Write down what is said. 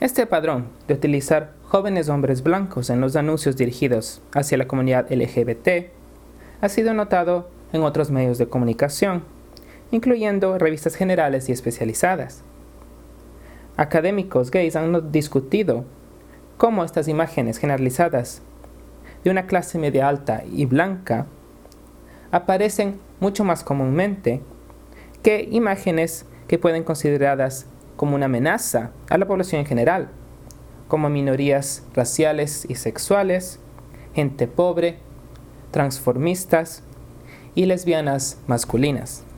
Este patrón de utilizar jóvenes hombres blancos en los anuncios dirigidos hacia la comunidad LGBT ha sido notado en otros medios de comunicación, incluyendo revistas generales y especializadas. Académicos gays han discutido cómo estas imágenes generalizadas de una clase media alta y blanca aparecen mucho más comúnmente que imágenes que pueden consideradas como una amenaza a la población en general, como minorías raciales y sexuales, gente pobre, transformistas y lesbianas masculinas.